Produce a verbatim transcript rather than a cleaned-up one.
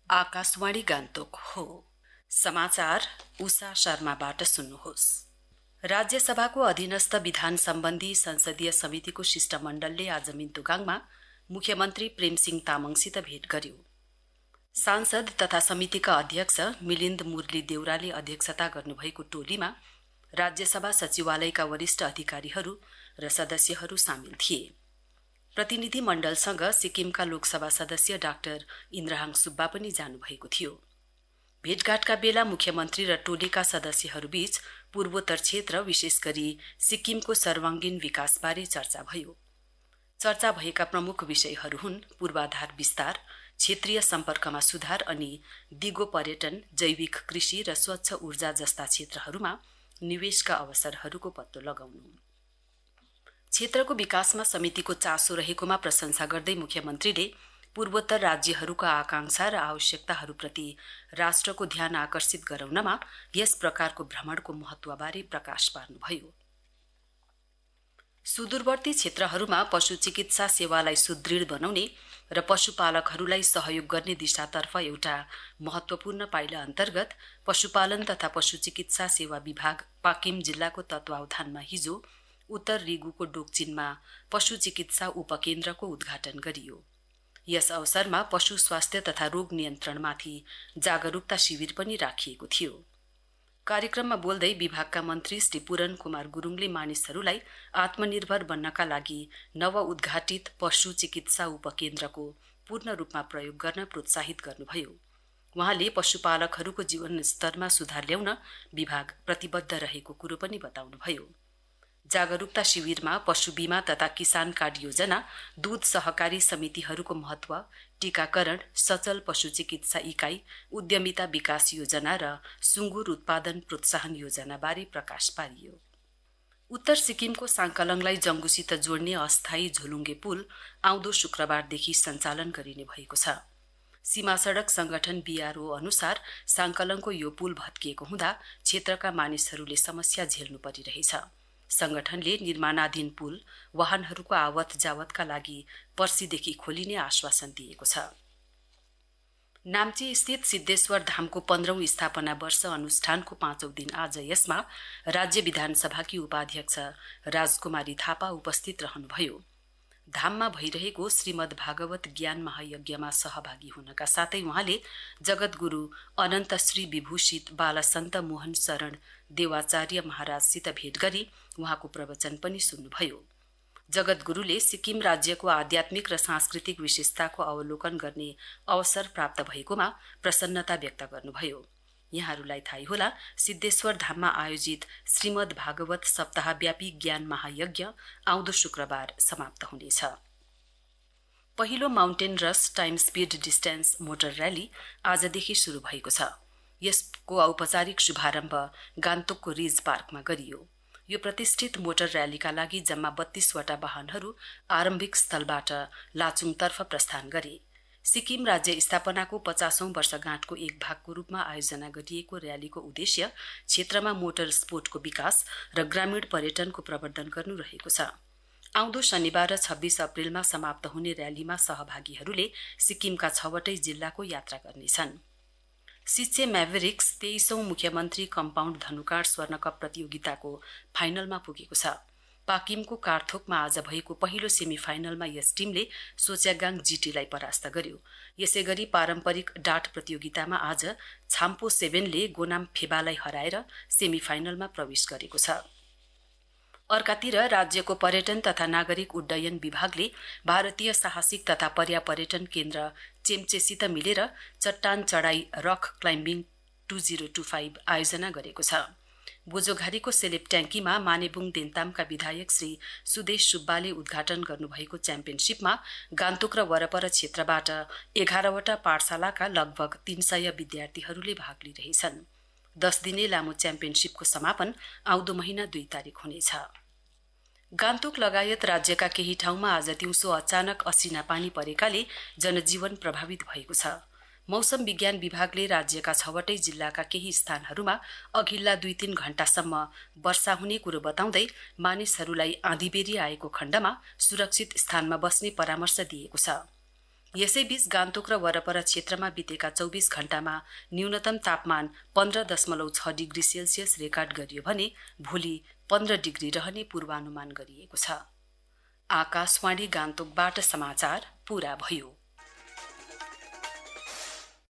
आकाशवाणी गान्तोक हो। समाचार उषा शर्माबाट सुन्नुहोस्। राज्यसभाको अधीनस्थ विधान सम्बन्धी संसदीय समितिको शिष्टमण्डलले आज मिन्तोगाङमा मुख्यमन्त्री प्रेमसिंह तामङसित भेट गर्यो। सांसद तथा समितिका अध्यक्ष मिलिन्द मुरली देउराले अध्यक्षता गर्नुभएको टोलीमा राज्यसभा सचिवालयका वरिष्ठ अधिकारीहरू र सदस्यहरू सामेल थिए। प्रतिनिधि मण्डलसँग सिक्किमका लोकसभा सदस्य डाक्टर इन्द्रहाङ सुब्बा पनि जानुभएको थियो। भेटघाटका बेला मुख्यमन्त्री र टोलीका सदस्यहरूबीच पूर्वोत्तर क्षेत्र विशेष गरी सिक्किमको सर्वाङ्गीन विकासबारे चर्चा भयो। चर्चा भएका प्रमुख विषयहरू हुन् पूर्वाधार विस्तार, क्षेत्रीय सम्पर्कमा सुधार अनि दिगो पर्यटन, जैविक कृषि र स्वच्छ ऊर्जा जस्ता क्षेत्रहरूमा निवेशका अवसरहरूको पत्तो लगाउनु। क्षेत्रको विकासमा समितिको चासो रहेकोमा प्रशंसा गर्दै मुख्यमन्त्रीले पूर्वोत्तर राज्यहरूका आकांक्षा र आवश्यकताहरूप्रति राष्ट्रको ध्यान आकर्षित गराउनमा यस प्रकारको भ्रमणको महत्वबारे प्रकाश पार्नुभयो। सुदूरवर्ती क्षेत्रहरूमा पशु चिकित्सा सेवालाई सुदृढ बनाउने र पशुपालकहरूलाई सहयोग गर्ने दिशातर्फ एउटा महत्वपूर्ण पाइला अन्तर्गत पशुपालन तथा पशु चिकित्सा सेवा विभाग पाकिम जिल्लाको तत्वावधानमा हिजो उत्तर रिगुको डोकचिनमा पशु चिकित्सा उपकेन्द्रको उद्घाटन गरियो। यस अवसरमा पशु स्वास्थ्य तथा रोग नियन्त्रणमाथि जागरूकता शिविर पनि राखिएको थियो। कार्यक्रममा बोल्दै विभागका मन्त्री श्री पूरन कुमार गुरुङले मानिसहरूलाई आत्मनिर्भर बन्नका लागि नव उद्घाटित पशु चिकित्सा उपकेन्द्रको पूर्ण रूपमा प्रयोग गर्न प्रोत्साहित गर्नुभयो। वहाँले पशुपालकहरूको जीवन स्तरमा सुधार ल्याउन विभाग प्रतिबद्ध रहेको कुरो पनि बताउनुभयो। जागरूकता शिविरमा पशु बीमा तथा किसान कार्ड योजना, दूध सहकारी समितिहरूको महत्व, टीकाकरण, सचल पशु चिकित्सा इकाइ, उद्यमिता विकास योजना र सुँगुर उत्पादन प्रोत्साहन योजनाबारे प्रकाश पारियो। उत्तर सिक्किमको साङ्कलङलाई जंगुसित जोड्ने अस्थायी झोलुङ्गे पुल आउँदो शुक्रबारदेखि सञ्चालन गरिने भएको छ। सीमा सडक संगठन बीआरओ अनुसार साङ्कलङको यो पुल भत्किएको हुँदा क्षेत्रका मानिसहरूले समस्या झेल्नु परिरहेछ। संगठनले निर्माणाधीन पुल वाहनहरूको आवत जावतका लागि पर्सीदेखि खोलिने आश्वासन दिएको छ। नाम्ची स्थित सिद्धेश्वर धामको पन्ध्रौं स्थापना वर्ष अनुष्ठानको पाँचौं दिन आज यसमा राज्य विधानसभाकी उपाध्यक्ष राजकुमारी थापा उपस्थित रहनुभयो। धाममा भइरहेको श्रीमद् भागवत ज्ञान महायज्ञमा सहभागी हुनका साथै वहाँले जगतगुरु अनन्त श्री विभूषित बालसन्त मोहन शरण देवाचार्य महाराजसित भेट गरी वहाँको प्रवचन पनि सुन्नुभयो। जगतगुरुले सिक्किम राज्यको आध्यात्मिक र सांस्कृतिक विशेषताको अवलोकन गर्ने अवसर प्राप्त भएकोमा प्रसन्नता व्यक्त गर्नुभयो। यहाँहरूलाई थाहै होला, सिद्धेश्वर धाममा आयोजित श्रीमद् भागवत सप्ताहव्यापी ज्ञान महायज्ञ आउँदो शुक्रबार समाप्त हुनेछ। पहिलो माउन्टेन रस time speed distance motor rally आजदेखि शुरू भएको छ। यसको औपचारिक शुभारम्भ गान्तोकको रिज पार्कमा गरियो। यो प्रतिष्ठित मोटर र्यालीका लागि जम्मा बत्तीसवटा वाहनहरू आरम्भिक स्थलबाट लाचुङतर्फ प्रस्थान गरे। सिक्किम राज्य स्थापनाको पचासौं वर्षगाँठको एक भागको रूपमा आयोजना गरिएको र्यालीको उद्देश्य क्षेत्रमा मोटर स्पोर्टको विकास र ग्रामीण पर्यटनको प्रवर्धन गर्नु रहेको छ। आउँदो शनिबार छब्बीस अप्रेलमा समाप्त हुने र्यालीमा सहभागीहरूले सिक्किमका छवटै जिल्लाको यात्रा गर्नेछन्। सिच्छे म्याभेरिक्स तेइसौं मुख्यमन्त्री कम्पाउन्ड धनुकाँड स्वर्णकप प्रतियोगिताको फाइनलमा पुगेको छ। पाकिमको कारथोकमा आज भएको पहिलो सेमी फाइनलमा यस टीमले सोच्यागाङ जीटीलाई परास्त गर्यो। यसैगरी पारम्परिक डाट प्रतियोगितामा आज छाम्पो सेभेनले गोनाम फेबालाई हराएर सेमी फाइनलमा प्रवेश गरेको छ। अर्कातिर राज्यको पर्यटन तथा नागरिक उड्डयन विभागले भारतीय साहसिक तथा पर्यापर्यटन केन्द्र चेम्चेसित मिलेर चट्टान चढाई rock climbing two zero two five आयोजना गरेको छ। बोझोघारीको सेलेप ट्याङ्कीमा मानेबुङ देन्तामका विधायक श्री सुदेश सुब्बाले उद्घाटन गर्नुभएको च्याम्पियनशीपमा गान्तोक र वरपर क्षेत्रबाट एघारवटा पाठशालाका लगभग तीन सय विद्यार्थीहरूले भाग लिइरहेछन्। दस दिने लामो च्याम्पियनशीपको समापन आउँदो महिना दुई तारिक हुनेछ। गान्तोक लगायत राज्यका केही ठाउँमा आज दिउँसो अचानक असिना पानी परेकाले जनजीवन प्रभावित भएको छ। मौसम विज्ञान विभागले राज्यका छवटै जिल्लाका केही स्थानहरूमा अघिल्ला दुई तीन घण्टासम्म वर्षा हुने कुरो बताउँदै मानिसहरूलाई आँधीबेरी आएको खण्डमा सुरक्षित स्थानमा बस्ने परामर्श दिएको छ। यसैबीच गान्तोक र वरपर क्षेत्रमा बितेका चौबिस घण्टामा न्यूनतम तापमान पन्ध्र दशमलव छ डिग्री सेल्सियस रेकर्ड गरियो भने भोलि पन्ध्र डिग्री रहने पूर्वानुमान गरिएको छ। आकाशवाणी गान्तोकबाट समाचार पूरा भयो।